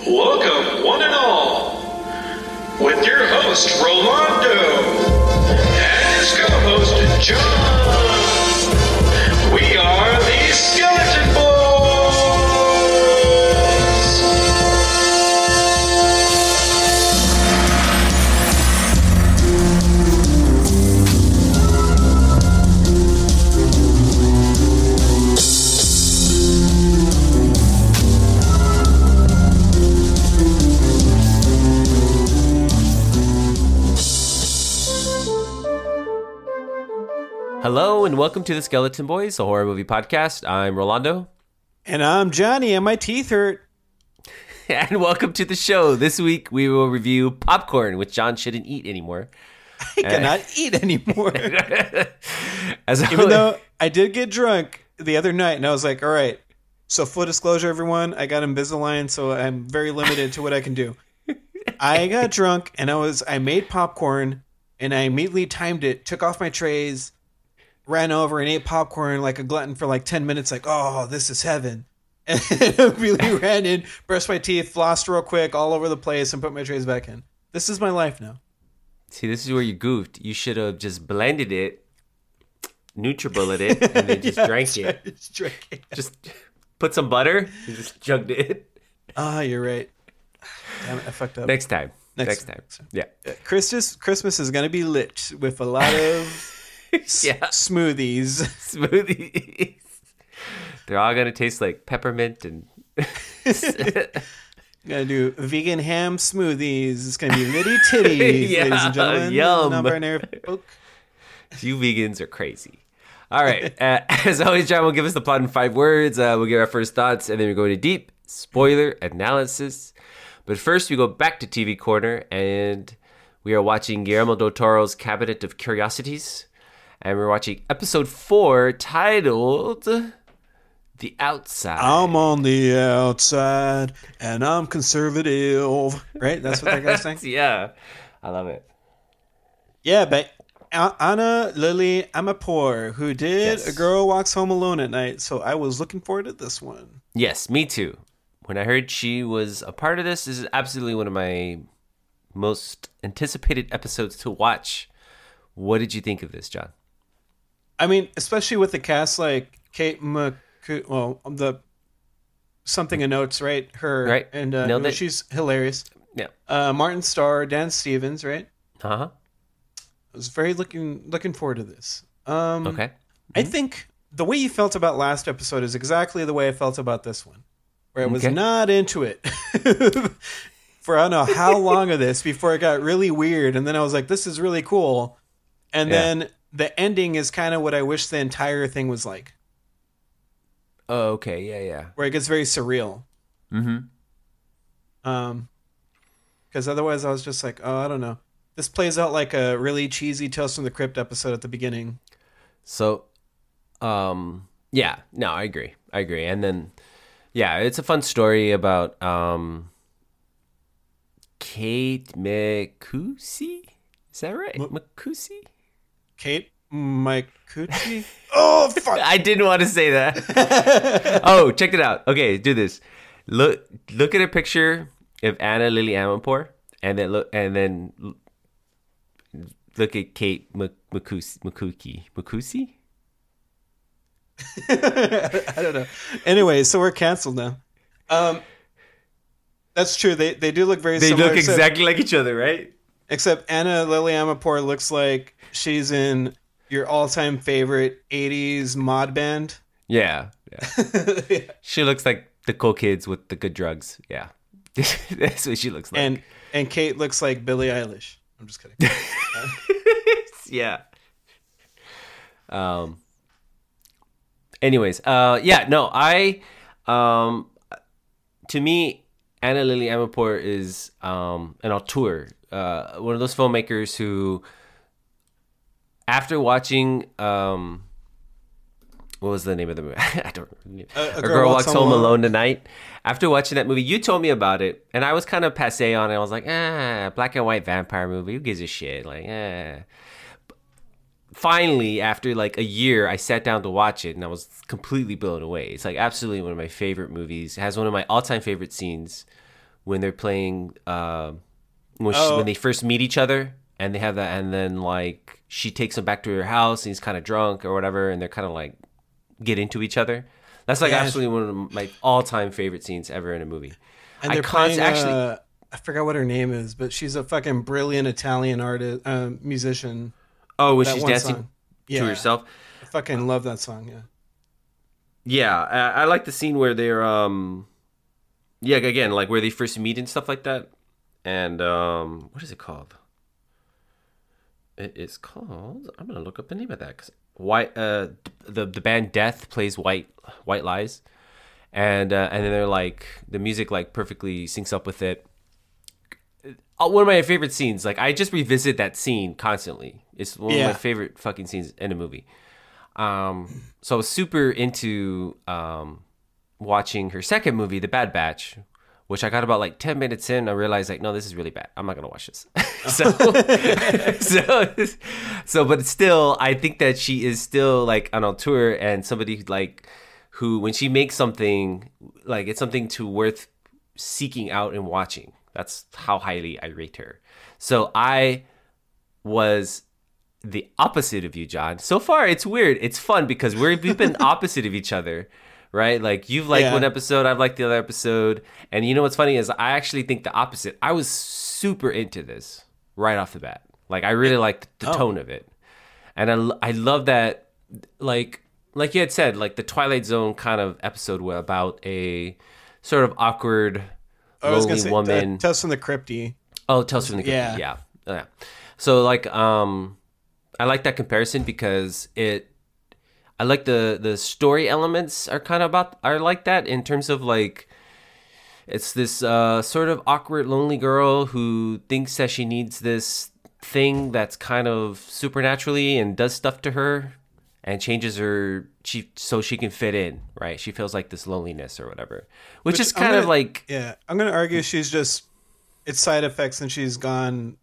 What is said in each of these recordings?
Welcome, one and all, with your host, Rolando, and his co-host, John. We are the Skeleton Boys! Hello and welcome to the Skeleton Boys, a horror movie podcast. I'm Rolando. And I'm Johnny, and my teeth hurt. And welcome to the show. This week we will review Popcorn, which John shouldn't eat anymore. I cannot eat anymore. Even though I did get drunk the other night, and I was like, all right, so full disclosure, everyone, I got Invisalign, so I'm very limited to what I can do. I got drunk, and I made popcorn, and I immediately timed it, took off my trays, ran over and ate popcorn like a glutton for like 10 minutes, like, oh, this is heaven. And I really ran in, brushed my teeth, flossed real quick all over the place, and put my trays back in. This is my life now. See, this is where you goofed. You should have just blended it, NutriBullet it, and then just drank it. Just drank it. Just put some butter, and just chugged it. Ah, you're right. Damn it, I fucked up. Next time. Next time. Yeah. Christmas is going to be lit with a lot of smoothies. Smoothies. They're all going to taste like peppermint and... Gonna do vegan ham smoothies. It's gonna be litty titties, Yeah, ladies and gentlemen. yum. Non-binary folk. You vegans are crazy. All right. As always, John will give us the plot in 5 words. We'll give our first thoughts, and then we go into deep spoiler analysis. But first, we go back to TV Corner, and we are watching Guillermo del Toro's Cabinet of Curiosities. And we're watching episode 4, titled The Outside. I'm on the outside, and I'm conservative. Right? That's what that guy's saying? Yeah. I love it. Yeah, but Ana Lily Amirpour, who did Yes. A Girl Walks Home Alone at Night, so I was looking forward to this one. Yes, me too. When I heard she was a part of this is absolutely one of my most anticipated episodes to watch. What did you think of this, John? I mean, especially with the cast like Kate the something in notes, right? Her Right. and Nailed it. she's hilarious. Yeah. Martin Starr, Dan Stevens, right? Uh-huh. I was very looking forward to this. Okay. I think the way you felt about last episode is exactly the way I felt about this one, where I was Okay. not into it for I don't know how long of this before it got really weird, and then I was like, this is really cool, and Yeah. then the ending is kind of what I wish the entire thing was like, Oh, okay. Yeah. where it gets very surreal. Mm-hmm. Because otherwise I was just like, oh, I don't know. This plays out like a really cheesy Tales from the Crypt episode at the beginning. So, yeah. No, I agree. And then, yeah, it's a fun story about Kate Micucci? Is that right? Micucci? Kate Micucci? Oh, fuck. I didn't want to say that. Oh, check it out. Okay, do this. Look at a picture of Ana Lily Amirpour, and then look at Kate Micucci. I don't know. Anyway, so we're canceled now. That's true. They do look very They similar. look exactly like each other, right? Except Ana Lily Amirpour looks like she's in your all-time favorite 80s mod band. Yeah. Yeah. She looks like the cool kids with the good drugs. Yeah. That's what she looks like. And Kate looks like Billie Eilish. I'm just kidding. Yeah. Anyways, yeah, no, to me, Ana Lily Amirpour is an auteur, one of those filmmakers who, after watching, what was the name of the movie? I don't remember. A Girl Walks Home Alone Tonight. After watching that movie, you told me about it, and I was kind of passé on it. I was like, black and white vampire movie. Who gives a shit? Like, finally, after like a year, I sat down to watch it, and I was completely blown away. It's like absolutely one of my favorite movies. It has one of my all-time favorite scenes when they're playing Oh. when they first meet each other, and they have that, and then like she takes him back to her house, and he's kind of drunk or whatever, and they're kind of like get into each other. That's like Yeah. absolutely one of my all-time favorite scenes ever in a movie. And they're playing. I forgot what her name is, but she's a fucking brilliant Italian artist, musician. oh, when That she's one dancing song. to Yeah. herself. I fucking love that song. Yeah. Yeah, I like the scene where they're yeah, again, like where they first meet and stuff like that. And what is it called? It is called. I'm gonna look up the name of that because the band Death plays White Lies, and then they're like the music like perfectly syncs up with it. One of my favorite scenes. Like I just revisit that scene constantly. It's one of Yeah. my favorite fucking scenes in a movie. So I was super into watching her second movie, The Bad Batch, which I got about like 10 minutes in. I realized like, no, this is really bad. I'm not gonna watch this. But still, I think that she is still like on a tour and somebody like who, when she makes something, like it's something to worth seeking out and watching. That's how highly I rate her. So I was the opposite of you, John. So far, it's weird. It's fun because we've been opposite of each other, right? Like you've liked Yeah. one episode, I've liked the other episode, and you know what's funny is I actually think the opposite. I was super into this right off the bat. Like I really liked the tone of it, and I love that. Like you had said, like the Twilight Zone kind of episode about a sort of awkward, I was gonna lonely say woman. Tales from the Crypty. Oh, Tales from the Crypt. Yeah. Yeah. So like I like that comparison because I like the story elements are kind of are like that in terms of like it's this sort of awkward lonely girl who thinks that she needs this thing that's kind of supernaturally and does stuff to her and changes her so she can fit in, right? She feels like this loneliness or whatever. Which is I'm kind of gonna- like Yeah, I'm gonna argue it's side effects and she's gone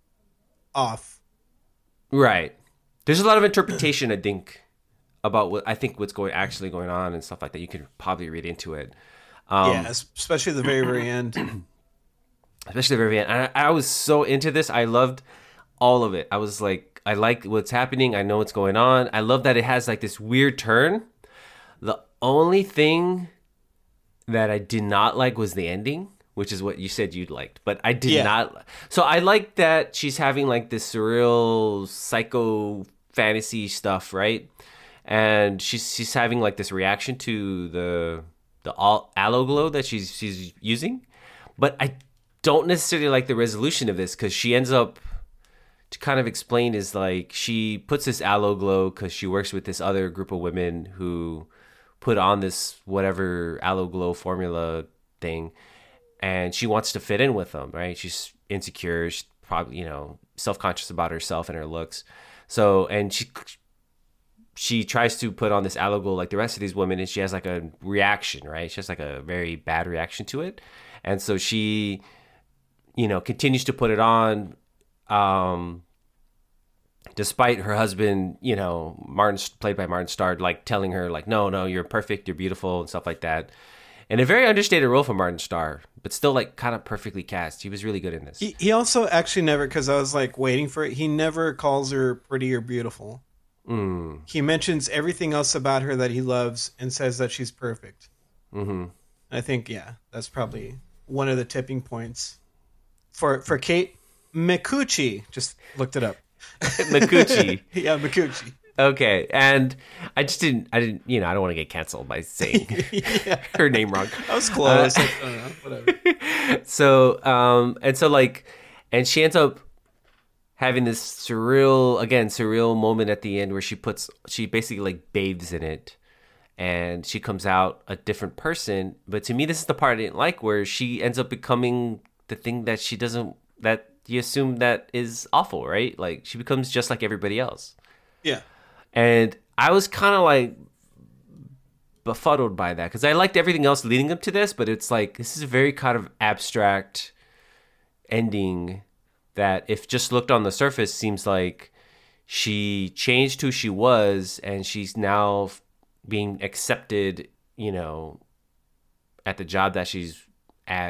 off. right. There's a lot of interpretation, I think, about what's actually going on and stuff like that. You could probably read into it, Yeah, especially at the very, very end. especially the very end. I was so into this. I loved all of it. I was like, I like what's happening. I know what's going on. I love that it has like this weird turn. The only thing that I did not like was the ending, which is what you said you'd liked, but I did Yeah. not. So I like that she's having like this surreal psycho fantasy stuff, right? And she's having like this reaction to the aloe glow that she's using, but I don't necessarily like the resolution of this because she ends up to kind of explain is like she puts this aloe glow because she works with this other group of women who put on this whatever aloe glow formula thing, and she wants to fit in with them, right? She's insecure, she's probably self-conscious about herself and her looks. So and she tries to put on this aloe glow like the rest of these women, and she has like a reaction, right? She has like a very bad reaction to it, and so she continues to put it on. Despite her husband, Martin, played by Martin Starr, like telling her like, no, you're perfect, you're beautiful and stuff like that. And a very understated role for Martin Starr, but still like kind of perfectly cast. He was really good in this. He also actually never, because I was like waiting for it, he never calls her pretty or beautiful. He mentions everything else about her that he loves and says that she's perfect. Mm-hmm. I think, yeah, that's probably one of the tipping points. For Kate Micucci, just looked it up. Micucci. Yeah, Micucci. Okay, and I don't want to get canceled by saying her name wrong. I was close. I don't know, whatever. So, and she ends up having this surreal moment at the end where she basically like bathes in it, and she comes out a different person. But to me, this is the part I didn't like, where she ends up becoming the thing that she doesn't, that you assume that is awful, right? Like she becomes just like everybody else. Yeah. And I was kind of like befuddled by that because I liked everything else leading up to this, but it's like this is a very kind of abstract ending that, if just looked on the surface, seems like she changed who she was and she's now being accepted, at the job that she's at,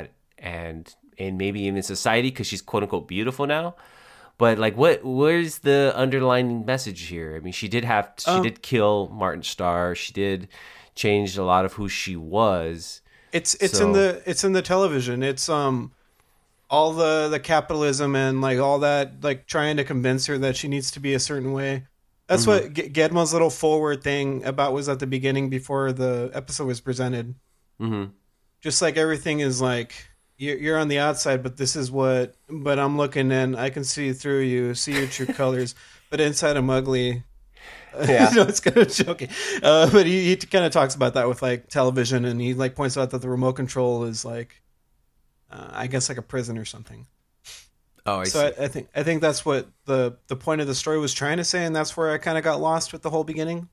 and maybe even society because she's quote unquote beautiful now. But like, where's the underlying message here? I mean, she did kill Martin Starr. She did change a lot of who she was. It's in the television. It's all the capitalism and like all that, like trying to convince her that she needs to be a certain way. That's what Gedma's little forward thing about was at the beginning before the episode was presented. Mm-hmm. Just like everything is like, you're on the outside, but but I'm looking and I can see through you, see your true colors, but inside I'm ugly. Yeah. It's kind of joking. But he kind of talks about that with like television, and he like points out that the remote control is like, I guess like a prison or something. Oh, I see. I think that's what the point of the story was trying to say, and that's where I kind of got lost with the whole beginning.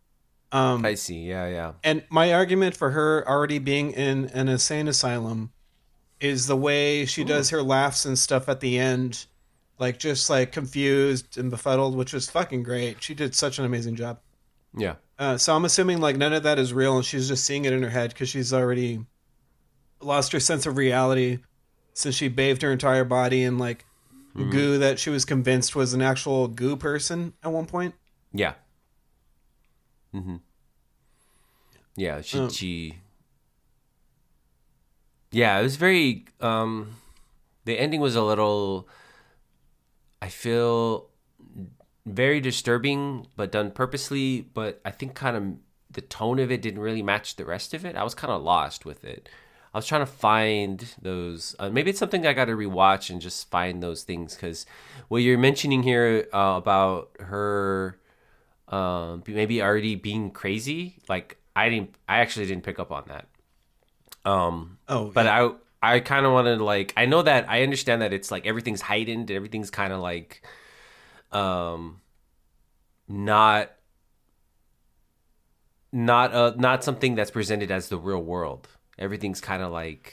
I see. Yeah. And my argument for her already being in an insane asylum is the way she does her laughs and stuff at the end, like just like confused and befuddled, which was fucking great. She did such an amazing job. Yeah. So I'm assuming like none of that is real, and she's just seeing it in her head because she's already lost her sense of reality since she bathed her entire body in like goo that she was convinced was an actual goo person at one point. Yeah. Mm-hmm. Yeah, she yeah, it was very the ending was a little, I feel, very disturbing but done purposely, but I think kind of the tone of it didn't really match the rest of it. I was kind of lost with it. I was trying to find those. Maybe it's something I got to rewatch and just find those things, because what you're mentioning here about her maybe already being crazy, like I actually didn't pick up on that. But yeah. I kind of want to like, I know that I understand that it's like everything's heightened, everything's kind of like not something that's presented as the real world. Everything's kind of like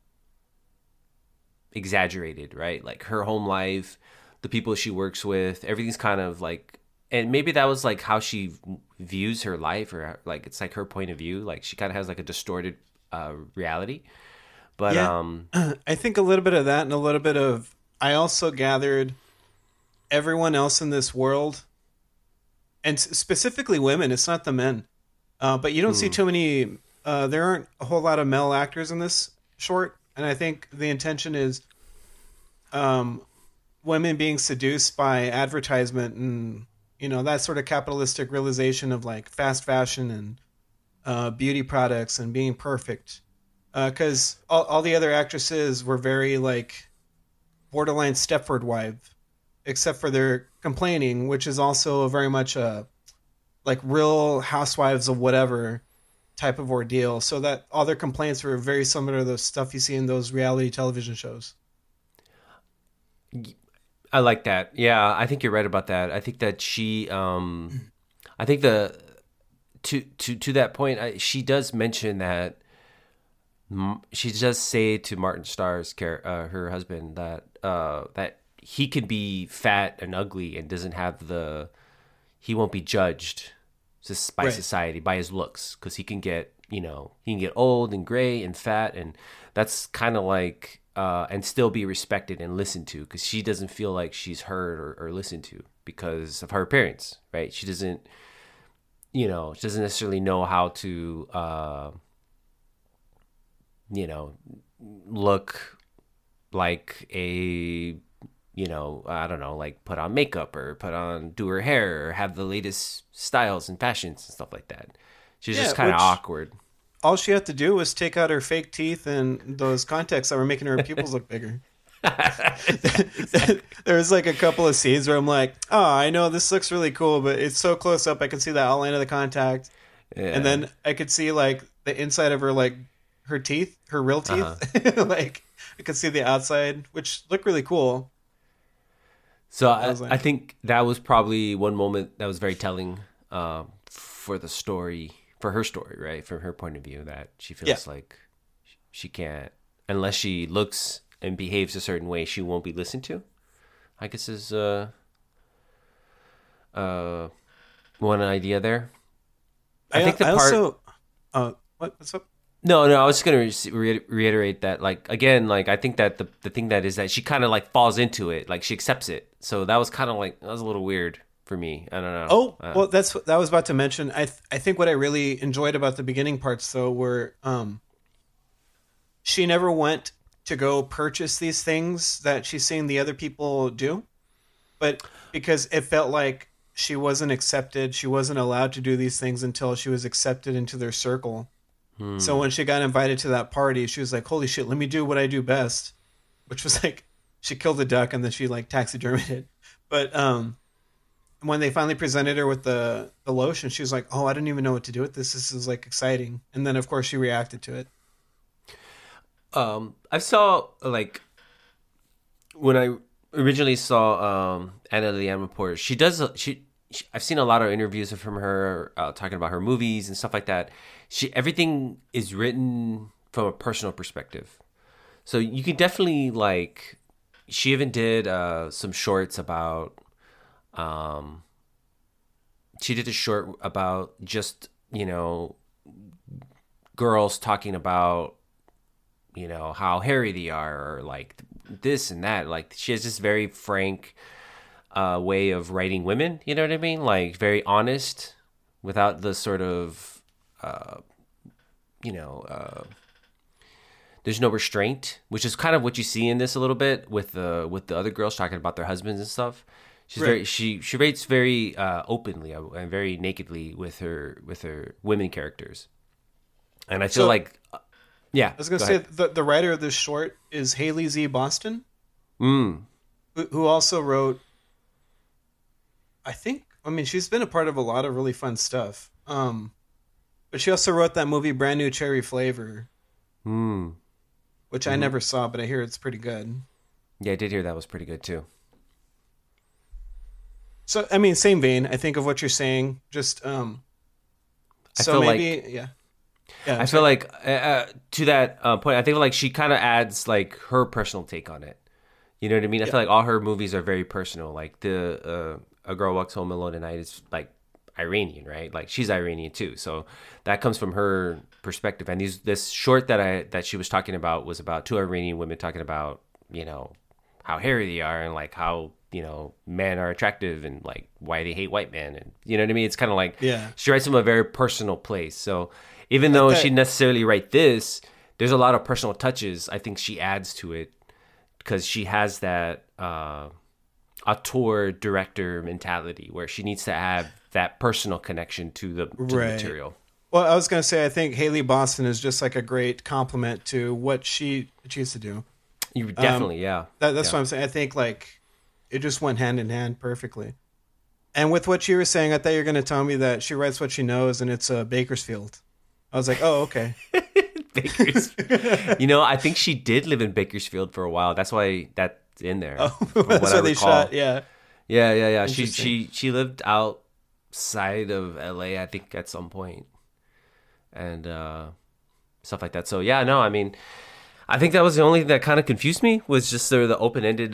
exaggerated, right? Like her home life, the people she works with, everything's kind of like, and maybe that was like how she views her life, or like it's like her point of view. Like she kind of has like a distorted reality. But yeah. I think a little bit of that, and a little bit of, I also gathered everyone else in this world, and specifically women, it's not the men, but you don't see too many, there aren't a whole lot of male actors in this short, and I think the intention is women being seduced by advertisement and, you know, that sort of capitalistic realization of like fast fashion and beauty products and being perfect. Because all the other actresses were very like borderline Stepford wife, except for their complaining, which is also very much a like Real Housewives of whatever type of ordeal. So that all their complaints were very similar to the stuff you see in those reality television shows. I like that. Yeah, I think you're right about that. I think that she, I think to that point, she does mention that. She does say to Martin Starr's her husband, that that he can be fat and ugly and doesn't have he won't be judged just by society, by his looks, because he can get old and gray and fat, and that's kind of like and still be respected and listened to, because she doesn't feel like she's heard or listened to because of her appearance, right? She doesn't necessarily know how to look like a, I don't know, like put on makeup or do her hair or have the latest styles and fashions and stuff like that. She's just kind of awkward. All she had to do was take out her fake teeth and those contacts that were making her pupils look bigger. There was like a couple of scenes where I'm like, oh, I know this looks really cool, but it's so close up I can see the outline of the contact. Yeah. And then I could see like the inside of her, like her teeth, her real teeth. Like I could see the outside, which looked really cool. So I think that was probably one moment that was very telling for the story, for her story, right? From her point of view, that she feels like she can't, unless she looks and behaves a certain way, she won't be listened to. I guess is one idea there. I think the part. Also, what's up? No, no, I was just gonna reiterate that, like, again, like, I think that the thing that is that she kind of like falls into it, like she accepts it. So that was kind of like, that was a little weird for me. I don't know. Oh, well, that's what I was about to mention. I think what I really enjoyed about the beginning parts though were she never went to go purchase these things that she's seeing the other people do, but because it felt like she wasn't accepted, she wasn't allowed to do these things until she was accepted into their circle. So when she got invited to that party, she was like, "Holy shit, let me do what I do best," which was like she killed a duck and then she like taxidermied it. But when they finally presented her with the lotion, she was like, "Oh, I don't even know what to do with this. This is like exciting." And then of course she reacted to it. I saw, like, when I originally saw Anna Lee Amirpour, I've seen a lot of interviews from her talking about her movies and stuff like that. Everything is written from a personal perspective, so you can definitely, like, she even did some shorts about. She did a short about just, girls talking about, how hairy they are, or like this and that. Like, she has this very frank way of writing women. You know what I mean? Like, very honest, without the sort of, there's no restraint, which is kind of what you see in this a little bit with the other girls talking about their husbands and stuff. She's Right. she writes very openly and very nakedly with her women characters, and I feel So- like, yeah. I was gonna go say ahead. the writer of this short is Haley Z. Boston, Mm. who also wrote. I mean, she's been a part of a lot of really fun stuff. But she also wrote that movie Brand New Cherry Flavor, Mm. which I never saw, but I hear it's pretty good. Yeah, I did hear that was pretty good too. So I mean, same vein. I think of what you're saying. Just I so feel maybe yeah. Yeah, I feel like to that point, I think like she kind of adds like her personal take on it. You know what I mean? I feel like all her movies are very personal. Like the A Girl Walks Home Alone at Night is like Iranian, right? Like she's Iranian too, so that comes from her perspective. And this short that she was talking about was about two Iranian women talking about how hairy they are and like how men are attractive and like why they hate white men, and you know what I mean. It's kind of like Yeah. she writes from a very personal place. So even though that- she necessarily write this, there's a lot of personal touches I think she adds to it because she has that auteur director mentality where she needs to have that personal connection to the Right. material. Well, I was gonna say I think Haley Boston is just like a great compliment to what she used to do. You definitely, yeah. That's Yeah. what I'm saying. I think like it just went hand in hand perfectly. And with what you were saying, I thought you were going to tell me that she writes what she knows, and it's Bakersfield. I was like, oh, okay. Bakersfield. I think she did live in Bakersfield for a while. That's why that's in there. Oh, from that's what why I they recall. shot. Yeah. Yeah. Interesting. She lived outside of LA, I think, at some point, and stuff like that. So yeah, no, I mean, I think that was the only thing that kind of confused me was just sort of the open-ended,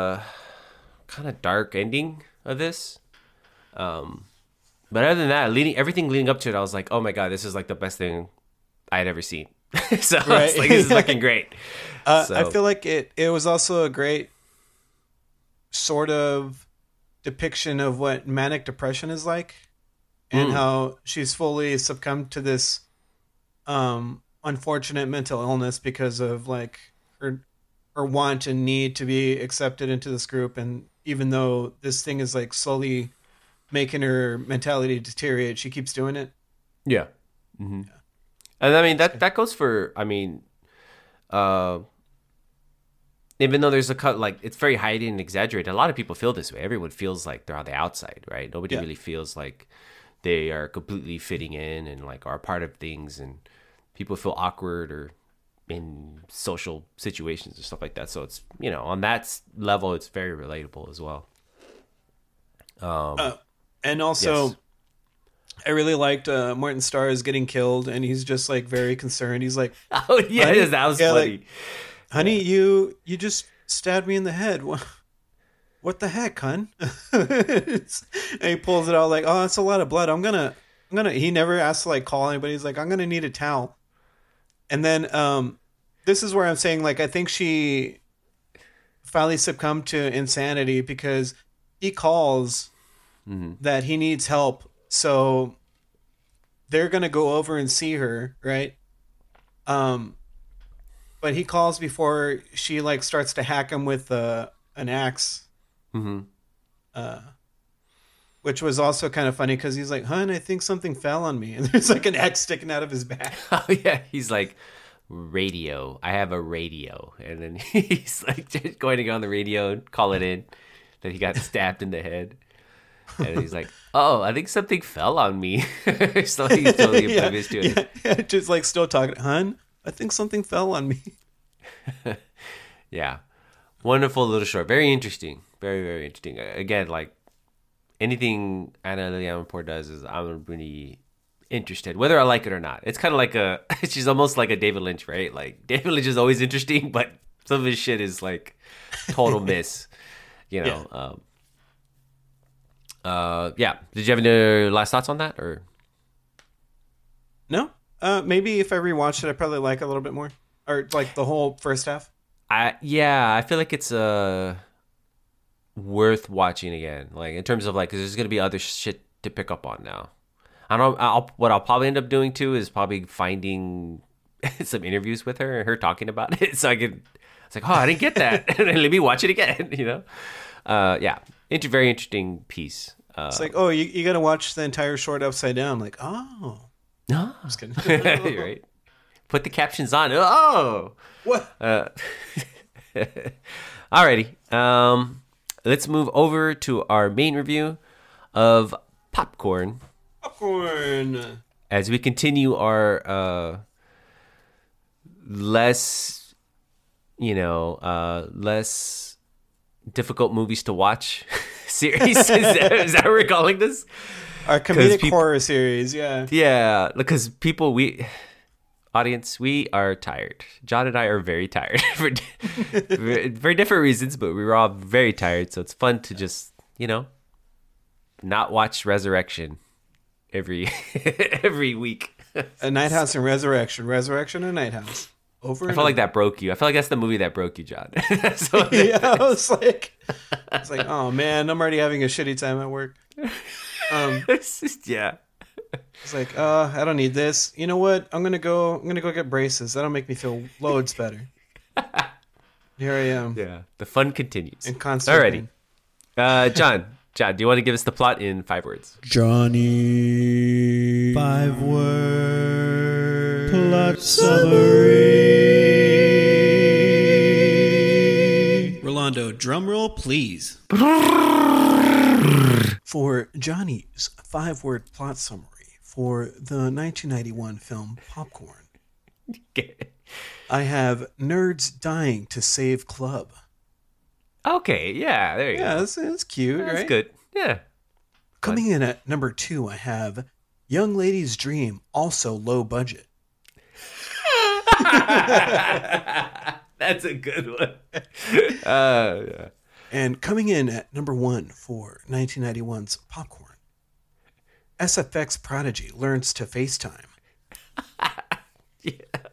kind of dark ending of this. But other than that, everything leading up to it, I was like, oh my god, this is like the best thing I had ever seen. So I was like, this is looking great. I feel like it was also a great sort of depiction of what manic depression is like and how she's fully succumbed to this unfortunate mental illness because of like her want and need to be accepted into this group. And even though this thing is like slowly making her mentality deteriorate, she keeps doing it. Yeah. Mm-hmm. And I mean, that goes for, I mean, even though there's a cut, like it's very heightened and exaggerated, a lot of people feel this way. Everyone feels like they're on the outside, right? Nobody really feels like they are completely fitting in and like are a part of things, and people feel awkward or in social situations and stuff like that. So it's, on that level, it's very relatable as well. And also, Yes. I really liked Martin Starr is getting killed, and he's just like very concerned. He's like, Oh yeah, Honey? that was Yeah, funny. like, "Honey, you just stabbed me in the head. What the heck, hun?" And he pulls it out like, "Oh, that's a lot of blood. I'm gonna." He never asks to like call anybody. He's like, "I'm gonna need a towel." And then this is where I'm saying, like, I think she finally succumbed to insanity because he calls that he needs help. So they're going to go over and see her, right? But he calls before she, like, starts to hack him with an axe. Which was also kind of funny because he's like, "Hun, I think something fell on me," and there's like an axe sticking out of his back. Oh yeah, he's like, radio. I have a radio, and then he's like just going to go on the radio and call it in that he got stabbed in the head, and he's like, "Oh, I think something fell on me." So he's totally oblivious to it. Yeah, just like still talking, "Hun, I think something fell on me." Yeah, wonderful little short, very interesting, very very interesting. Again, like anything Anna Lily Amirpour does is I'm really interested, whether I like it or not. It's kind of like she's almost like a David Lynch, right? Like David Lynch is always interesting, but some of his shit is like total miss, you know. Yeah. Did you have any last thoughts on that, or no? Maybe if I rewatched it, I'd probably like it a little bit more, or like the whole first half. I feel like it's worth watching again, like in terms of like, because there's gonna be other shit to pick up on now. I don't know. What I'll probably end up doing too is probably finding some interviews with her and her talking about it, so I could. It's like, oh, I didn't get that, and let me watch it again. You know, yeah, very interesting piece. It's like, oh, you got to watch the entire short upside down. Like, oh, no, I'm just kidding. You're right. Put the captions on. Oh, what? Alrighty. Let's move over to our main review of Popcorn. Popcorn. As we continue our less difficult movies to watch series. Is that what we're calling this? Our comedic horror series, yeah. Yeah, because audience, we are tired. John and I are very tired for very different reasons, but we were all very tired. So it's fun to just, not watch Resurrection every week. A Night House and Resurrection and Night House. Over. I felt like that broke you. I feel like that's the movie that broke you, John. So, yeah, I was like, oh man, I'm already having a shitty time at work. Yeah. It's like, I don't need this. You know what? I'm gonna go get braces. That'll make me feel loads better. Here I am. Yeah. The fun continues. And constant. Alrighty. John, do you want to give us the plot in 5 words? Johnny. 5 word plot summary. Rolando, drum roll, please. For Johnny's 5-word plot summary for the 1991 film Popcorn, I have nerds dying to save club. Okay, yeah, there you go. Yeah, that's cute, right? That's good. Yeah. Coming in at number 2, I have young lady's dream, also low budget. That's a good one. Yeah. And coming in at number 1 for 1991's Popcorn, SFX prodigy learns to FaceTime. Yeah.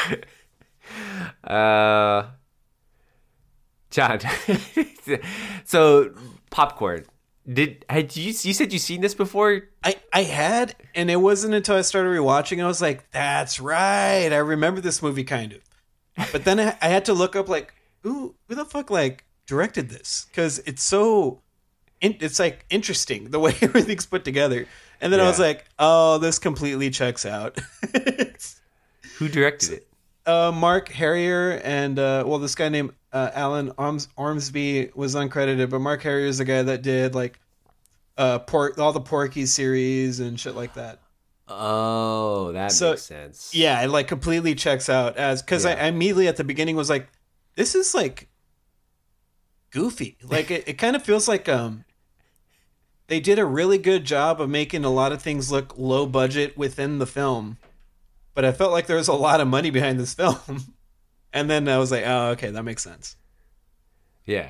John. So Popcorn. You said you seen this before? I had, and it wasn't until I started rewatching I was like, that's right. I remember this movie kind of. But then I had to look up like, who the fuck like directed this? Because it's like interesting the way everything's put together. And then I was like, oh, this completely checks out. Who directed it? Mark Harrier and this guy named Alan Ormsby was uncredited, but Mark Harrier is the guy that did like all the Porky series and shit like that. Oh, that makes sense. Yeah, it like completely checks out because I immediately at the beginning was like, this is like goofy. Like it kind of feels like they did a really good job of making a lot of things look low budget within the film. But I felt like there was a lot of money behind this film. And then I was like, oh, okay, that makes sense. Yeah.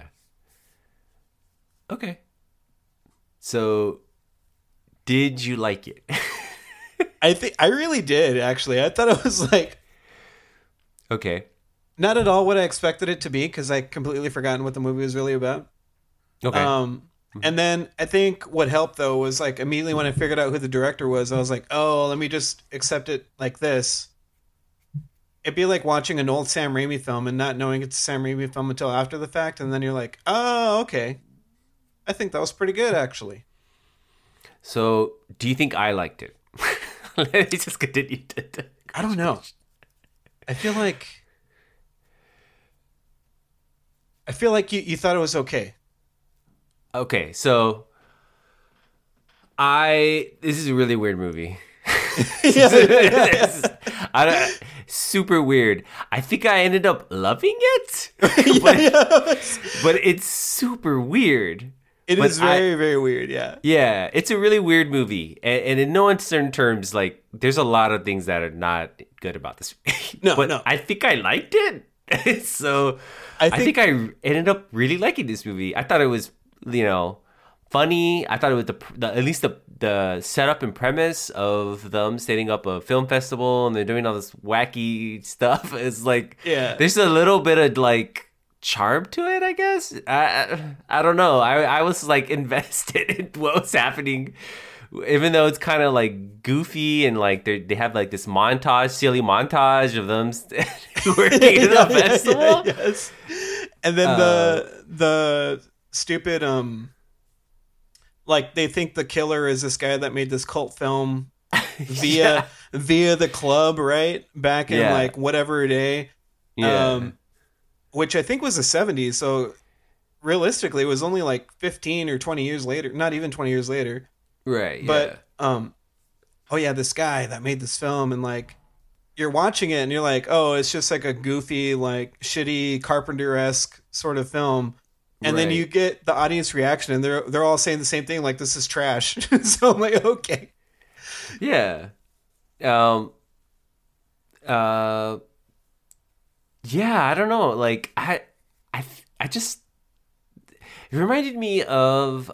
Okay. So, did you like it? I really did, actually. I thought it was like Okay. Not at all what I expected it to be, because I completely forgotten what the movie was really about. Okay. And then I think what helped though was like immediately when I figured out who the director was, I was like, oh, let me just accept it like this. It'd be like watching an old Sam Raimi film and not knowing it's a Sam Raimi film until after the fact, and then you're like, oh, okay. I think that was pretty good, actually. So, do you think I liked it? Let me just continue. I don't know. I feel like you thought it was okay. Okay, so this is a really weird movie. Super weird. I think I ended up loving it, but it's super weird. It is very, very weird, yeah. Yeah, it's a really weird movie. And in no uncertain terms, like, there's a lot of things that are not good about this movie. No. I think I liked it. So I think I ended up really liking this movie. I thought it was, funny. I thought it was at least the setup and premise of them setting up a film festival and they're doing all this wacky stuff. It's like, there's a little bit of like charm to it, I guess. I don't know. I was like invested in what was happening, even though it's kind of like goofy and like they have like this silly montage of them working at the festival. Yes. And then the stupid like they think the killer is this guy that made this cult film via the club, right? Back in like whatever day. Yeah. Which I think was the 70s, so realistically it was only like 15 or 20 years later, not even 20 years later. Right. But this guy that made this film, and like you're watching it and you're like, oh, it's just like a goofy, like shitty Carpenter-esque sort of film. And then you get the audience reaction, and they're all saying the same thing, like this is trash. So I'm like, okay, yeah, I don't know. Like I just it reminded me of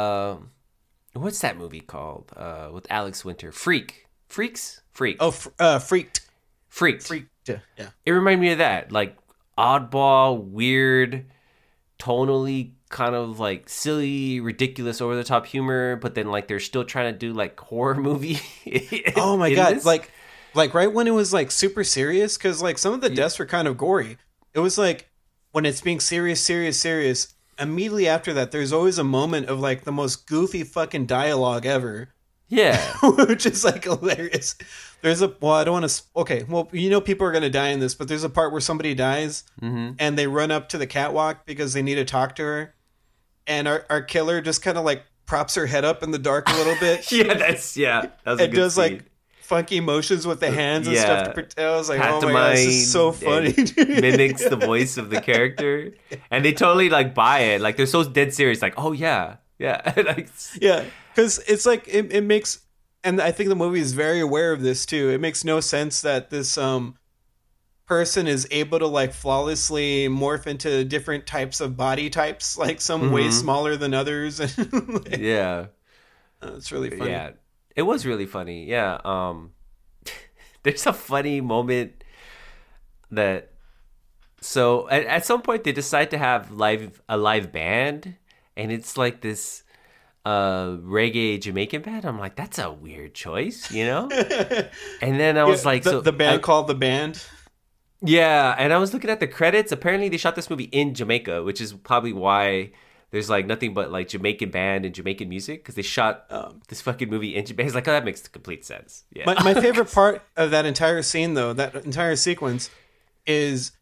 what's that movie called with Alex Winter? Freaks. Oh, Freaked. Yeah. It reminded me of that, like oddball, weird, tonally kind of like silly, ridiculous, over the top humor, but then like they're still trying to do like horror movie. Oh my god! This. Like right when it was like super serious, because like some of the deaths were kind of gory. It was like when it's being serious. Immediately after that, there's always a moment of like the most goofy fucking dialogue ever. Yeah, which is like hilarious. There's I don't want to. Okay, well, people are gonna die in this, but there's a part where somebody dies and they run up to the catwalk because they need to talk to her, and our killer just kind of like props her head up in the dark a little bit. That's a good does scene. Like funky motions with the hands and stuff to pretend. I was like, oh my god, this is so funny. Mimics the voice of the character, and they totally like buy it. Like they're so dead serious. Like, oh yeah, like, yeah, because it's like it makes, and I think the movie is very aware of this too. It makes no sense that this person is able to like flawlessly morph into different types of body types, like some way smaller than others. Yeah, it's really funny. Yeah. It was really funny. Yeah. There's a funny moment that so at some point they decide to have a live band, and it's like this reggae Jamaican band. I'm like, that's a weird choice, And then I was like, the band called The Band. Yeah, and I was looking at the credits. Apparently they shot this movie in Jamaica, which is probably why there's like nothing but like Jamaican band and Jamaican music, because they shot this fucking movie in Jamaica. It's like, oh, that makes complete sense. Yeah. My favorite part of that entire scene, though, that entire sequence, is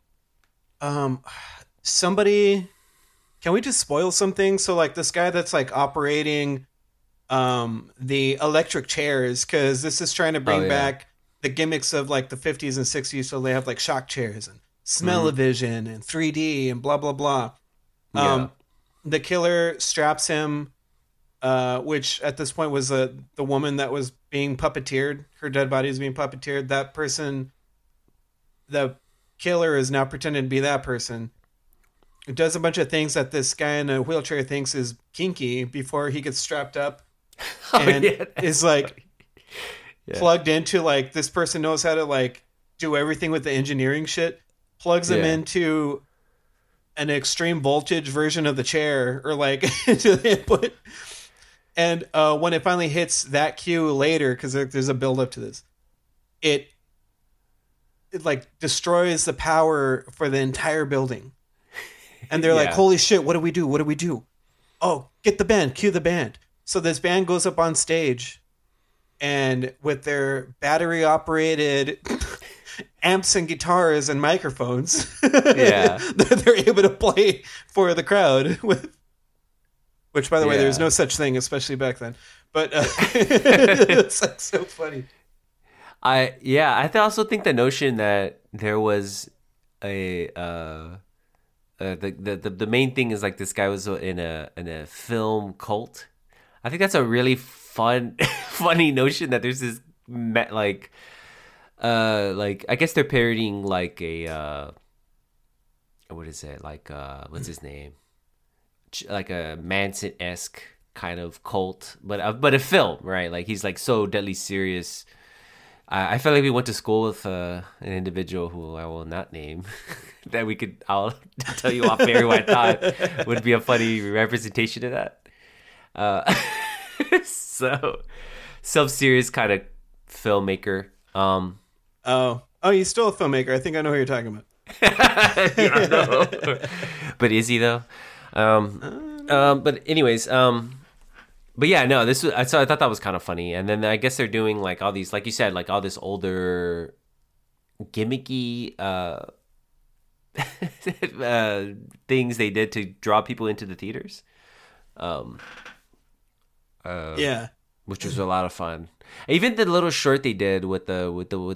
somebody. Can we just spoil something? So like this guy that's like operating the electric chairs, because this is trying to bring back the gimmicks of like the 50s and 60s. So they have like shock chairs and smell-o-vision and 3D and blah blah blah. The killer straps him, which at this point was the woman that was being puppeteered. Her dead body is being puppeteered. That person, the killer, is now pretending to be that person. It does a bunch of things that this guy in a wheelchair thinks is kinky before he gets strapped up, and is like plugged into like this person knows how to like do everything with the engineering shit, plugs him Yeah. into an extreme voltage version of the chair, or like into the input. And when it finally hits that cue later, because there's a build up to this, it like destroys the power for the entire building. And they're like, Yeah. holy shit, what do we do? What do we do? Oh, get the band, cue the band. So this band goes up on stage, and with their battery operated amps and guitars and microphones, Yeah. they're able to play for the crowd with, which by the way, Yeah. there's no such thing, especially back then. But it's like so funny. I also think the notion that there was a the main thing is like this guy was in a film cult. I think that's a really funny notion that there's this like I guess they're parodying like a what is it, like what's his name, like a Manson-esque kind of cult, but a film, right? Like he's like so deadly serious. I felt like we went to school with an individual who I will not name that I'll tell you off air what I thought would be a funny representation of that. So self-serious kind of filmmaker. Oh, he's still a filmmaker. I think I know who you're talking about. I know. But is he though? But anyways, but yeah, no, so I thought that was kind of funny. And then I guess they're doing like all these, like you said, like all this older gimmicky things they did to draw people into the theaters. Yeah. Which was a lot of fun. Even the little short they did with they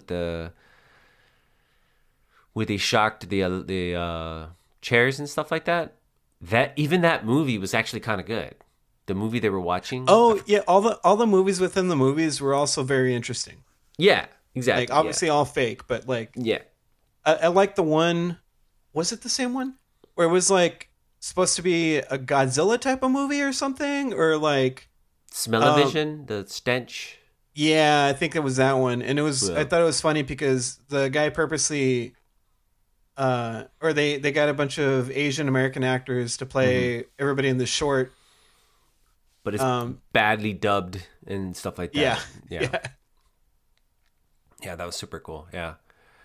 shocked the chairs and stuff like that. That movie was actually kind of good. The movie they were watching. Oh yeah, all the movies within the movies were also very interesting. Yeah, exactly. Like obviously all fake, but like Yeah. I like the one. Was it the same one where it was like supposed to be a Godzilla type of movie or something, or like Smell-o-vision, the stench. yeah, I think it was that one, and it was. Yeah. I thought it was funny because the guy purposely, or they got a bunch of Asian American actors to play everybody in the short. But it's badly dubbed and stuff like that. Yeah, Yeah. Yeah, that was super cool. Yeah.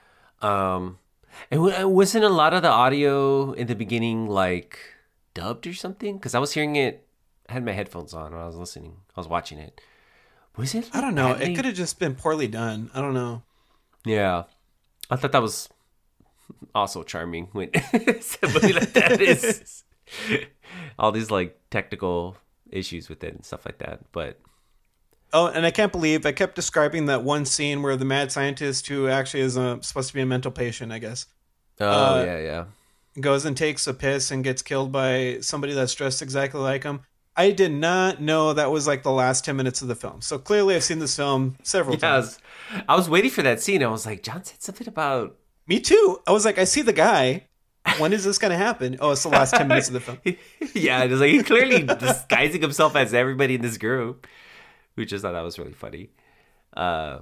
And wasn't a lot of the audio in the beginning like dubbed or something? Because I was hearing it. I had my headphones on when I was listening. I was watching it. Was it? I don't know. badly- It could have just been poorly done. I don't know. Yeah. I thought that was also charming when somebody like that is all these like technical issues with it and stuff like that. But Oh, and I can't believe I kept describing that one scene where the mad scientist, who actually is supposed to be a mental patient, I guess, yeah. goes and takes a piss and gets killed by somebody that's dressed exactly like him. I did not know that was like the last 10 minutes of the film. So clearly I've seen this film several times. I was waiting for that scene. I was like, John said something about Me too. I was like, I see the guy. When is this going to happen? Oh, it's the last 10 minutes of the film. yeah, it was like he clearly disguising himself as everybody in this group. We just thought that was really funny. I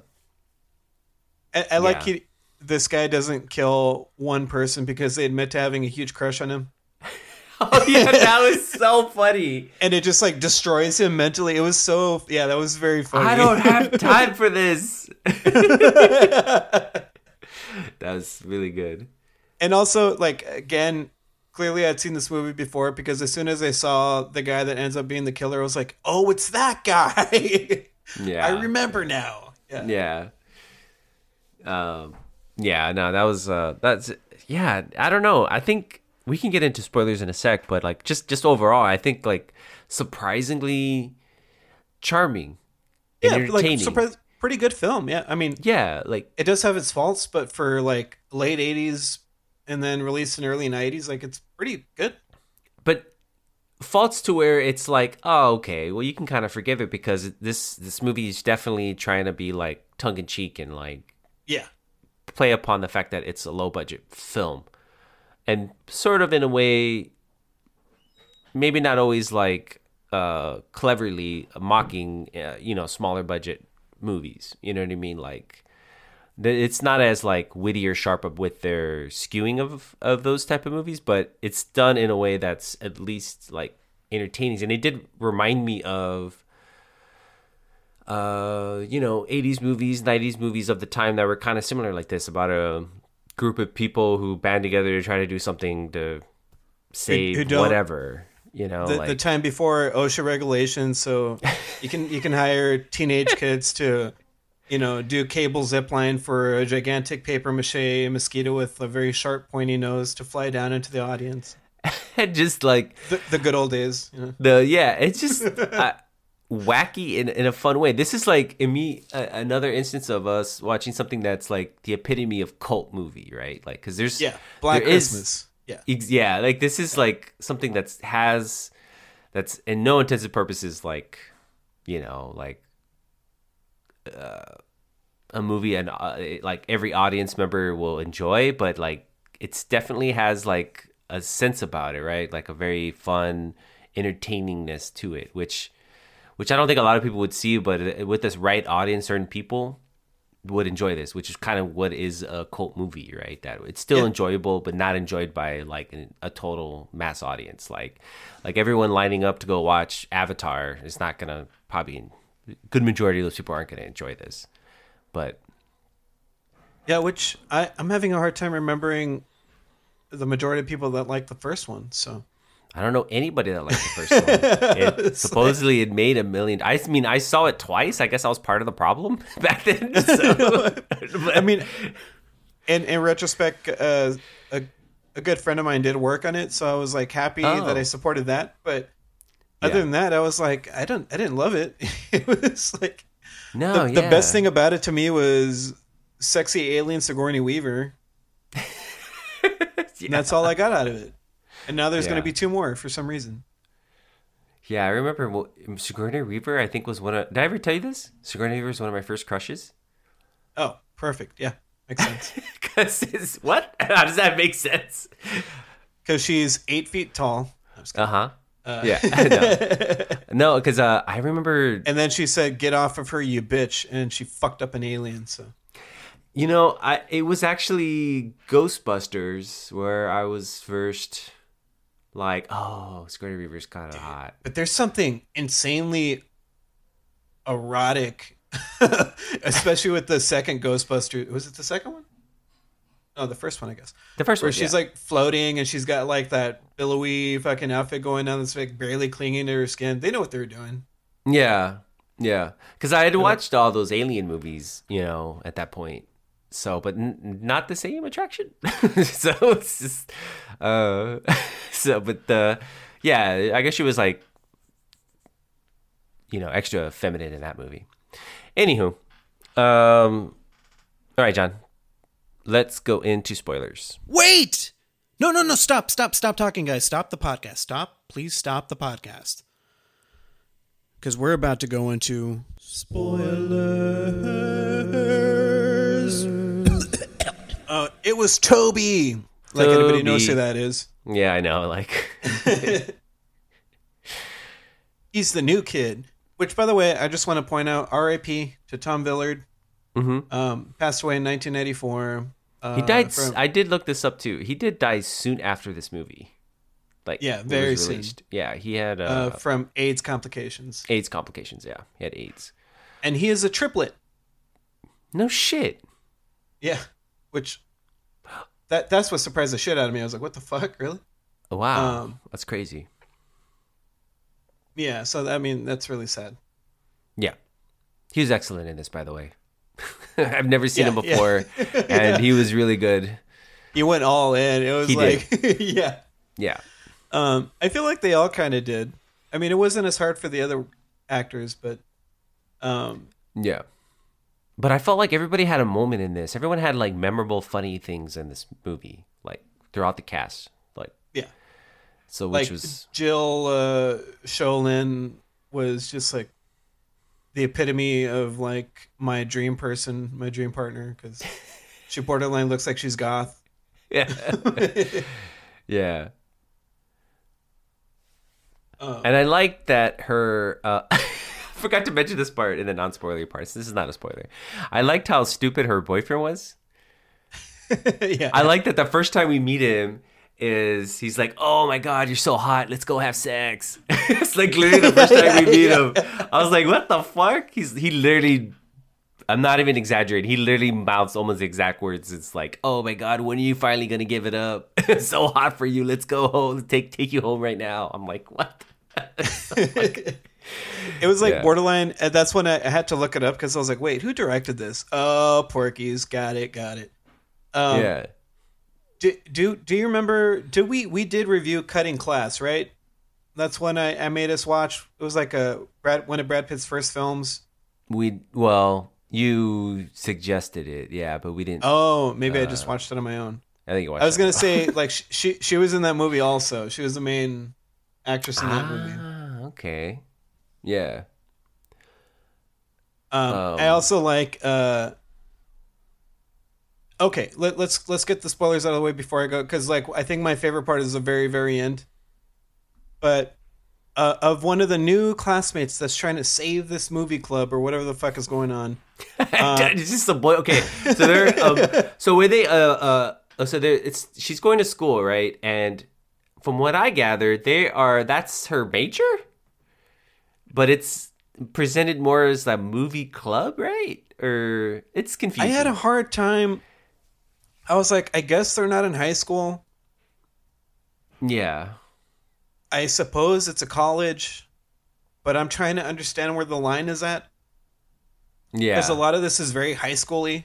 like Yeah. this guy doesn't kill one person because they admit to having a huge crush on him. Oh yeah, that was so funny. And it just like destroys him mentally. It was so, yeah, that was very funny. I don't have time for this. That was really good. And also, like, again, clearly I'd seen this movie before because as soon as I saw the guy that ends up being the killer, I was like, oh, it's that guy. Yeah, I remember now. Yeah. Yeah, no, that was that's yeah, I don't know. I think we can get into spoilers in a sec, but like just overall, I think like surprisingly charming and Yeah, entertaining. pretty good film. Yeah. I mean, Yeah, like it does have its faults, but for like late 80s and then released in early 90s, like it's pretty good. but faults to where it's like, oh, okay, well you can kind of forgive it because this movie is definitely trying to be like tongue in cheek and like Yeah. play upon the fact that it's a low budget film and sort of in a way maybe not always like cleverly mocking smaller budget movies, you know what I mean, like It's not as like witty or sharp up with their skewing of those type of movies, but it's done in a way that's at least like entertaining. And it did remind me of 80s movies, 90s movies of the time that were kind of similar like this, about a group of people who band together to try to do something to save whatever. The time before OSHA regulations, so you can hire teenage kids to, do cable zip line for a gigantic paper mache mosquito with a very sharp pointy nose to fly down into the audience. Just like the good old days. It's just wacky in a fun way. This is like another instance of us watching something that's like the epitome of cult movie, right? Like, because there's Black Christmas. Like this is like something that's in no intents and purposes like, a movie and like every audience member will enjoy, but like it's definitely has like a sense about it, right? Like a very fun entertainingness to it, which I don't think a lot of people would see, but with this right audience, certain people would enjoy this, which is kind of what is a cult movie, right? That it's still enjoyable, but not enjoyed by like a total mass audience. Like everyone lining up to go watch Avatar is not gonna probably. Good majority of those people aren't gonna enjoy this, but which I'm having a hard time remembering the majority of people that like the first one. So I don't know anybody that liked the first one. Supposedly it made $1 million. I mean, I saw it twice. I guess I was part of the problem back then. So. I mean, in retrospect, a good friend of mine did work on it, so I was like happy that I supported that. But other than that, I was like, I didn't love it. It was like the best thing about it to me was sexy alien Sigourney Weaver. And that's all I got out of it. And now there's going to be 2 more for some reason. Yeah, I remember Sigourney Weaver, I think was did I ever tell you this? Sigourney Weaver was one of my first crushes. Oh, perfect. Yeah, makes sense. Because what? How does that make sense? Because she's 8 feet tall. Yeah, I know. No, because I remember... And then she said, "Get off of her, you bitch," and she fucked up an alien, so... It was actually Ghostbusters where I was first like, oh, Sigourney Weaver's kind of hot. But there's something insanely erotic, especially with the second Ghostbuster. Was it the second one? No, the first one, I guess. The first one, where she's like floating and she's got like that billowy fucking outfit going down that's like barely clinging to her skin. They know what they're doing. Yeah. Because I had watched all those Alien movies, at that point. So, but not the same attraction. So it's just, I guess she was like, extra feminine in that movie. Anywho, all right, John, let's go into spoilers. Wait! No, stop talking, guys. Stop the podcast. Please stop the podcast. Because we're about to go into spoilers. It was Toby. Like anybody knows who that is. Yeah, I know. Like he's the new kid. Which, by the way, I just want to point out, R.I.P. to Tom Villard. Mm-hmm. Passed away in 1994. He died. I did look this up too. He did die soon after this movie. Like very soon. Yeah, he had from AIDS complications. Yeah, he had AIDS. And he is a triplet. No shit. Yeah, which that's what surprised the shit out of me. I was like, what the fuck, really? Wow, that's crazy. Yeah, so I mean, that's really sad. Yeah, he was excellent in this, by the way. I've never seen him before, and he was really good. He went all in. It was yeah. I feel like they all kind of did. I mean, it wasn't as hard for the other actors, but yeah. But I felt like everybody had a moment in this. Everyone had like memorable, funny things in this movie, like throughout the cast. Like so, which was Jill Sholin was just like the epitome of like my dream person, my dream partner, because she borderline looks like she's goth. Yeah. Yeah. And I like that her forgot to mention this part in the non-spoiler parts. This is not a spoiler. I liked how stupid her boyfriend was. Yeah. I like that the first time we meet him is he's like, "Oh my god, you're so hot. Let's go have sex." It's like literally the first time we meet him. I was like, "What the fuck?" He literally, I'm not even exaggerating. He literally mouths almost the exact words. It's like, "Oh my god, when are you finally gonna give it up? It's so hot for you. Let's go home. Take you home right now." I'm like, "What?" It was like Yeah. borderline. And that's when I had to look it up because I was like, wait, who directed this? Oh, Porky's. Got it. Yeah. Do you remember? We did review Cutting Class, right? That's when I made us watch. It was like one of Brad Pitt's first films. You suggested it, yeah, but we didn't. Oh, maybe I just watched it on my own. I think you watched. I was gonna say like she was in that movie also. She was the main actress in that movie. Okay. Yeah. I also like. Okay, let's get the spoilers out of the way before I go, because like I think my favorite part is the very very end. But of one of the new classmates that's trying to save this movie club or whatever the fuck is going on. It's just a boy. Okay, so they're so where they so there it's she's going to school, right? And from what I gathered, that's her major, but it's presented more as a movie club, right? Or it's I confusing. had a hard time. I was like, I guess they're not in high school. Yeah. I suppose it's a college, but I'm trying to understand where the line is at. Yeah. Because a lot of this is very high school-y.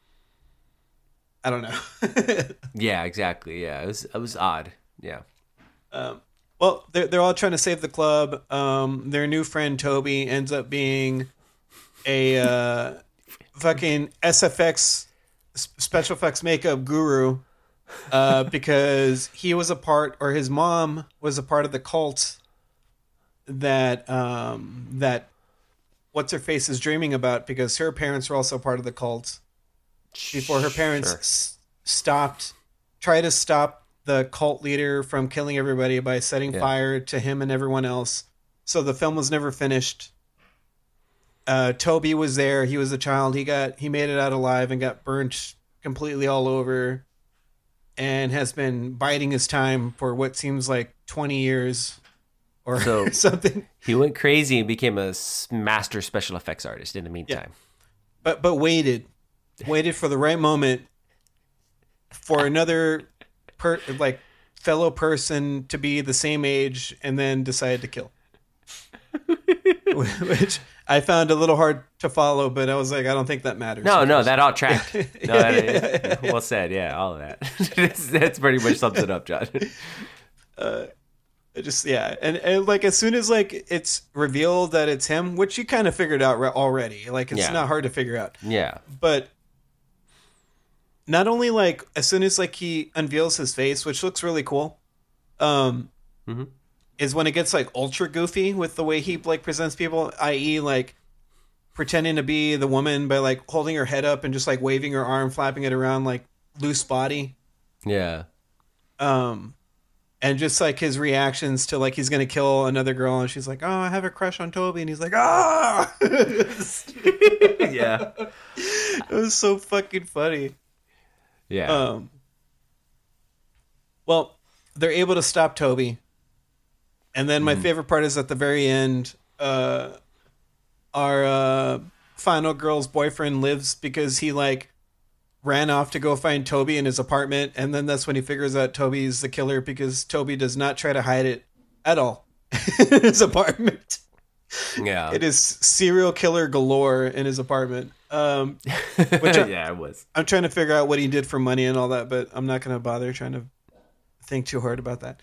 I don't know. Yeah, exactly. Yeah, it was odd. Yeah. Well, they're all trying to save the club. Their new friend Toby ends up being a fucking SFX special effects makeup guru because he was his mom was a part of the cult that what's her face is dreaming about, because her parents were also part of the cult before her parents tried to stop the cult leader from killing everybody by setting fire to him and everyone else. So the film was never finished. Toby was there. He was a child. He made it out alive and got burnt completely all over, and has been biding his time for what seems like 20 years or something. He went crazy and became a master special effects artist in the meantime. But waited for the right moment for another fellow person to be the same age, and then decided to kill. Which I found a little hard to follow, but I was like, I don't think that matters. No, that all tracked. Well said. Yeah, all of that. That's pretty much sums it up, John. And like as soon as like it's revealed that it's him, which you kind of figured out already, like it's not hard to figure out. Yeah, but not only like as soon as like he unveils his face, which looks really cool, is when it gets like ultra goofy with the way he like presents people, i.e. like pretending to be the woman by like holding her head up and just like waving her arm, flapping it around like loose body. Yeah. And just like his reactions to like he's gonna kill another girl, and she's like, "Oh, I have a crush on Toby," and he's like, "Ah!" Yeah. It was so fucking funny. Yeah. Well, they're able to stop Toby. And then my favorite part is at the very end, our final girl's boyfriend lives because he like ran off to go find Toby in his apartment. And then that's when he figures out Toby's the killer, because Toby does not try to hide it at all in his apartment. Yeah. It is serial killer galore in his apartment. It was. I'm trying to figure out what he did for money and all that, but I'm not going to bother trying to think too hard about that.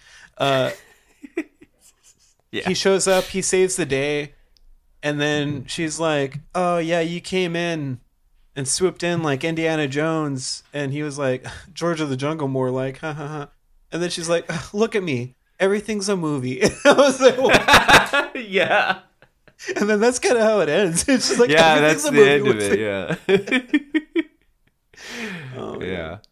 He shows up, he saves the day, and then she's like, "Oh yeah, you came in and swooped in like Indiana Jones," and he was like, "George of the Jungle," more like, ha ha ha. And then she's like, "Look at me, everything's a movie." I was like, what? Yeah. And then that's kind of how it ends. It's just like, yeah, that's a the movie end of with it. Yeah.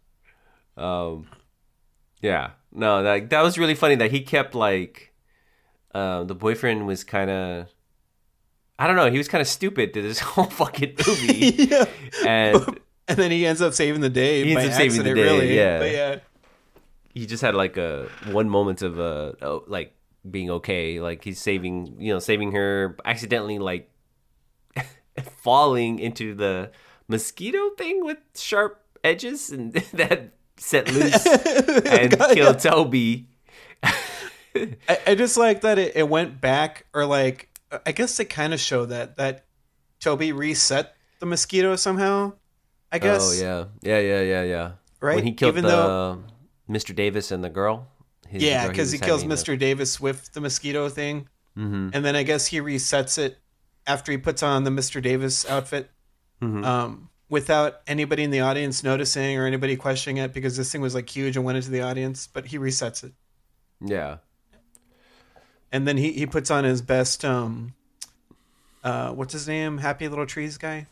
Yeah. No, that was really funny that he kept like, the boyfriend was kind of I don't know. He was kind of stupid to this whole fucking movie. Yeah. And And then he ends up saving the day. He ends by up saving the accident, day, really. yeah. But yeah. he just had like a one moment of like being okay. Like he's saving her accidentally, like falling into the mosquito thing with sharp edges, and that set loose and killed Toby. I just like that it went back, or like, I guess they kind of show that Toby reset the mosquito somehow. I guess. Oh yeah. Right? When he killed Even though- Mr. Davis and the girl. Yeah, because he kills having Mr. Davis with the mosquito thing. Mm-hmm. And then I guess he resets it after he puts on the Mr. Davis outfit, without anybody in the audience noticing or anybody questioning it, because this thing was like huge and went into the audience, but he resets it. Yeah. And then he puts on his best, what's his name? Happy Little Trees guy?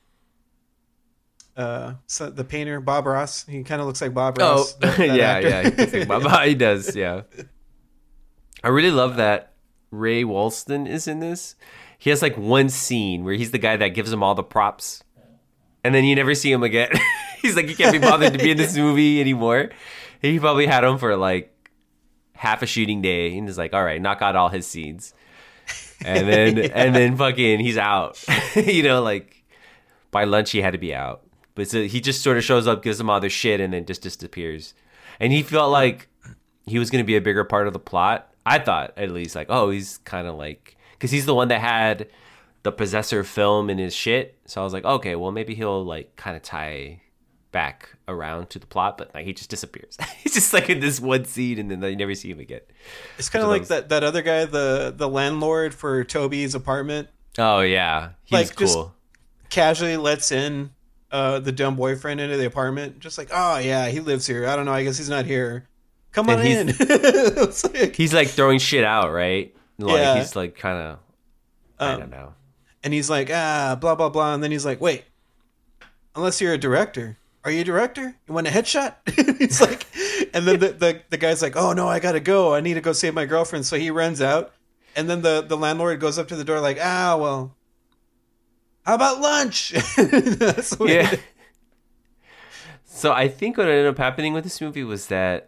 So the painter, Bob Ross. He kind of looks like Bob Ross. Oh, that yeah, actor. yeah. He looks like Bob. He does, yeah. I really love that Ray Walston is in this. He has like one scene where he's the guy that gives him all the props, and then you never see him again. He's like, he can't be bothered to be in this movie anymore. He probably had him for like half a shooting day, and he's like, all right, knock out all his scenes, and then and then fucking he's out. Like by lunch he had to be out. But so he just sort of shows up, gives them all their shit, and then just disappears. And he felt like he was going to be a bigger part of the plot. I thought, at least, like, oh, he's kind of like... Because he's the one that had the Possessor film in his shit. So I was like, okay, well, maybe he'll, like, kind of tie back around to the plot. But, like, he just disappears. He's just, like, in this one scene, and then you never see him again. It's kind of like that other guy, the landlord for Toby's apartment. Oh, yeah. He's Like, just- cool. Casually lets in the dumb boyfriend into the apartment. Just like, oh, yeah, he lives here. I don't know. I guess he's not here. Come on And in. It's like- He's, like, throwing shit out, right? Like, Yeah. he's, like, kind of... I don't know. And he's like, blah, blah, blah. And then he's like, wait, unless you're a director. Are you a director? You want a headshot? He's like, and then the guy's like, oh, no, I got to go. I need to go save my girlfriend. So he runs out. And then the landlord goes up to the door like, well, how about lunch? That's what Yeah. So I think what ended up happening with this movie was that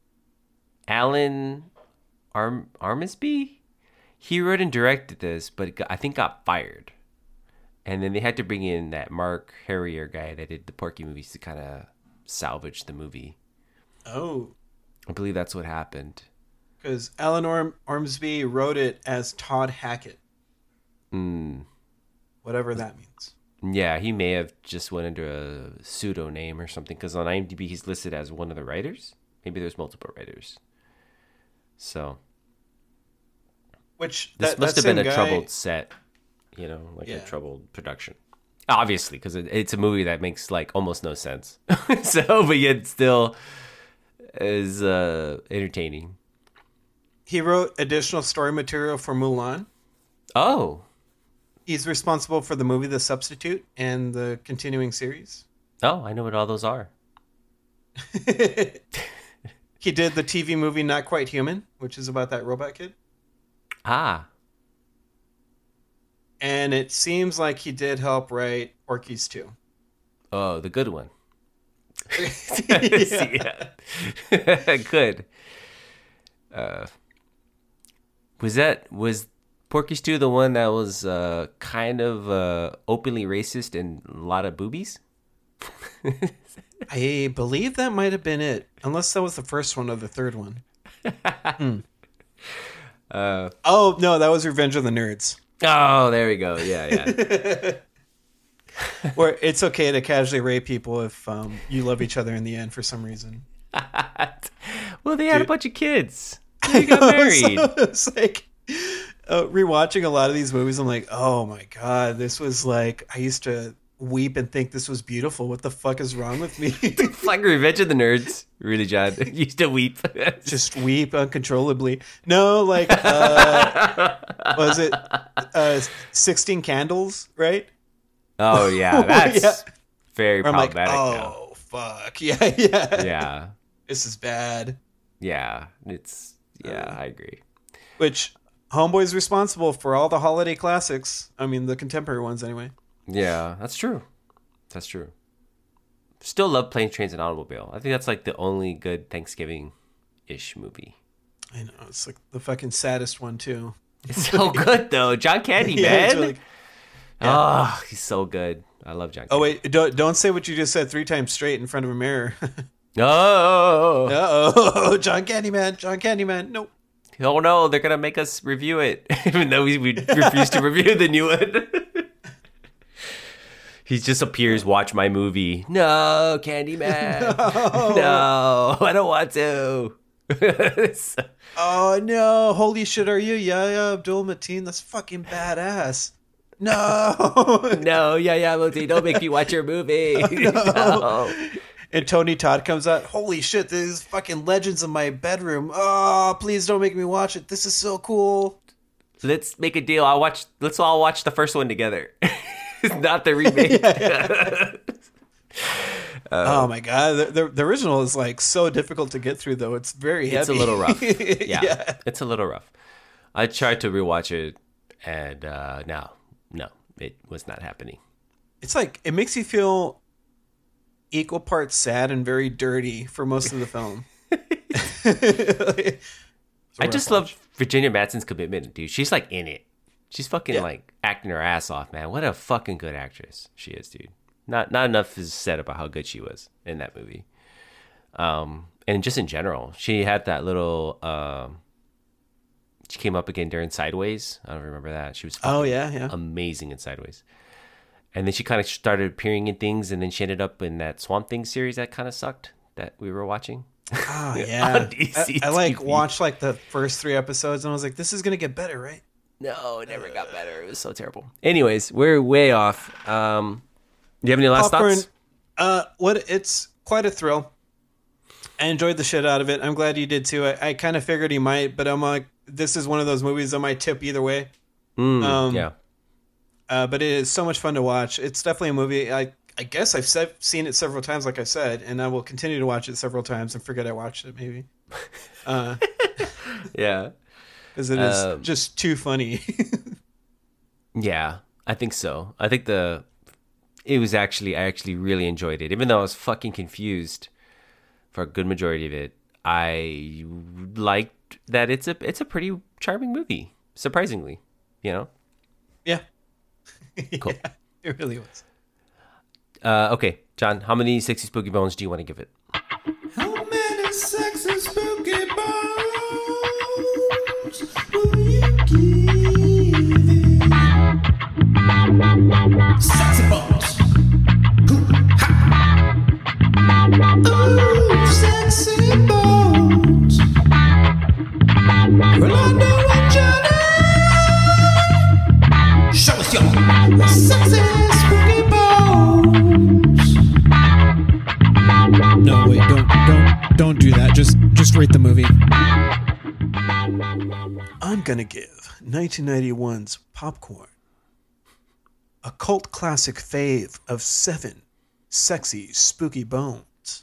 Alan Armsby, he wrote and directed this, but I think got fired. And then they had to bring in that Mark Harrier guy that did the Porky movies to kind of salvage the movie. Oh, I believe that's what happened. because Alan Ormsby wrote it as Todd Hackett. Whatever that means. Yeah, he may have just went under a pseudo name or something, because on IMDb he's listed as one of the writers. Maybe there's multiple writers. So Which this that must have same been a guy- troubled set, like Yeah. a troubled production. Obviously, because it's a movie that makes like almost no sense. So, but yet still is entertaining. He wrote additional story material for Mulan. Oh, He's responsible for the movie The Substitute and the continuing series. I know what all those are. He did the TV movie Not Quite Human, which is about that robot kid. Ah, And it seems like he did help write Porky's too. oh, the good one. Yeah. Yeah. Good. Was Porky's 2 the one that was kind of openly racist and a lot of boobies? I believe that might have been it, unless that was the first one or the third one. Oh no, that was Revenge of the Nerds, Oh, there we go. Yeah. where it's okay to casually rape people if you love each other in the end for some reason. Well, they had a bunch of kids. They got married. So it's like rewatching a lot of these movies. I'm like, oh my god, this was like I used to weep and think this was beautiful. What the fuck is wrong with me? It's like Revenge of the Nerds. Really, John? You used to weep. Just weep uncontrollably. No, like was it 16 Candles, right? Oh, yeah. That's Yeah. very Where I'm like, problematic now. oh fuck, yeah. Yeah. This is bad. Yeah. I agree. Which Homeboy's responsible for all the holiday classics. I mean, the contemporary ones, anyway. Yeah, that's true. That's true. Still love Planes, Trains, and Automobile. I think that's like the only good Thanksgiving-ish movie. I know, it's like the fucking saddest one, too. It's so good, though. John Candy, Yeah, man. it's really- Oh, he's so good. I love John Candy. Oh, wait, don't say what you just said 3 times straight in front of a mirror. Oh, Uh-oh, John Candyman, John Candyman, nope. oh no, they're going to make us review it, even though we refuse to review the new one. He just appears, watch my movie. No, Candyman. No, I don't want to. Oh, no, holy shit, are you Yahya Abdul-Mateen? That's fucking badass. No. No, yeah, Moti, don't make me watch your movie. No. And Tony Todd comes out. Holy shit! There's fucking legends in my bedroom. Oh, please don't make me watch it. This is so cool. Let's make a deal. Let's all watch the first one together. Not the remake. Oh my god, the original is like so difficult to get through though. It's very heavy. It's a little rough. Yeah, Yeah. it's a little rough. I tried to rewatch it, and no, it was not happening. It's like it makes you feel equal parts sad and very dirty for most of the film. I just love Virginia Madsen's commitment, dude. She's like in it. She's fucking like acting her ass off, man. What a fucking good actress she is, dude. Not enough is said about how good she was in that movie. And just in general, she had that little. She came up again during Sideways. I don't remember that. She was fucking amazing in Sideways. And then she kind of started appearing in things, and then she ended up in that Swamp Thing series that kind of sucked that we were watching. Oh yeah, on DC I like TV. watched like the first 3 episodes, and I was like, this is gonna get better, right? No, it never got better. It was so terrible. Anyways, we're way off. Do you have any last thoughts? It's quite a thrill. I enjoyed the shit out of it. I'm glad you did too. I kind of figured he might, but I'm like, this is one of those movies that might tip either way. Yeah. But it is so much fun to watch. It's definitely a movie. I guess I've seen it several times, like I said, and I will continue to watch it several times and forget I watched it maybe. Yeah. Because it is just too funny. Yeah, I think so. I think I actually really enjoyed it. Even though I was fucking confused for a good majority of it, I liked that it's a pretty charming movie, surprisingly, you know? Yeah. Cool. Yeah, it really was. Okay, John, how many sexy spooky bones do you want to give it? How many sexy spooky bones will you give it? Sexy bones. Ooh, ha. Ooh, sexy bones. Rolando and Johnny. Show us your sexy spooky bones. No, wait, don't do that. Just rate the movie. I'm going to give 1991's Popcorn a cult classic fave of 7 sexy spooky bones.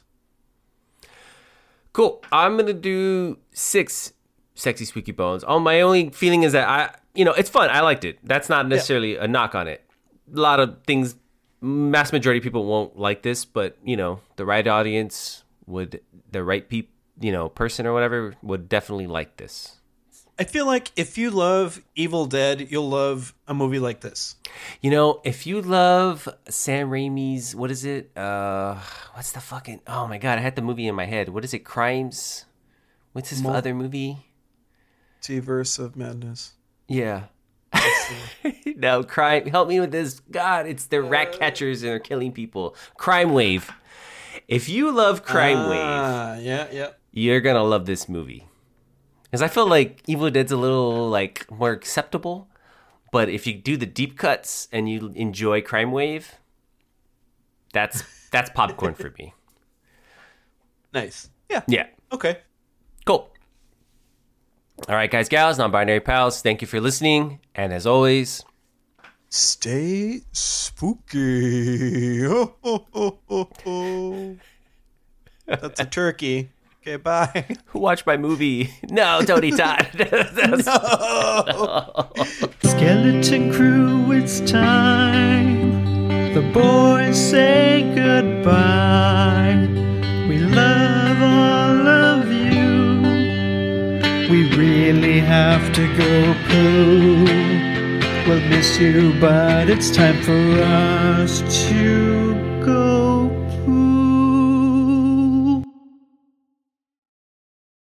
Cool. I'm gonna do 6 sexy spooky bones. Oh, my only feeling is that it's fun. I liked it. That's not necessarily a knock on it. A lot of things, mass majority of people won't like this, but the right audience person or whatever would definitely like this. I feel like if you love Evil Dead, you'll love a movie like this. If you love Sam Raimi's, what is it? What's the fucking? Oh my god, I had the movie in my head. What is it? Crimes? What's his other movie? Multiverse of Madness. Yeah. No, crime. Help me with this. God, it's the rat catchers and they're killing people. Crime Wave. If you love Crime Wave, yeah. you're gonna love this movie. Because I feel like Evil Dead's a little more acceptable, but if you do the deep cuts and you enjoy Crime Wave, that's popcorn for me. Nice. Yeah. Yeah. Okay. Cool. All right, guys, gals, non-binary pals, thank you for listening, and as always, stay spooky. Ho, ho, ho, ho, ho. That's a turkey. Okay, bye. Watch my movie. No, Tony Todd. Skeleton Crew, it's time. The boys say goodbye. We love all of you. We really have to go poo. We'll miss you, but it's time for us to go.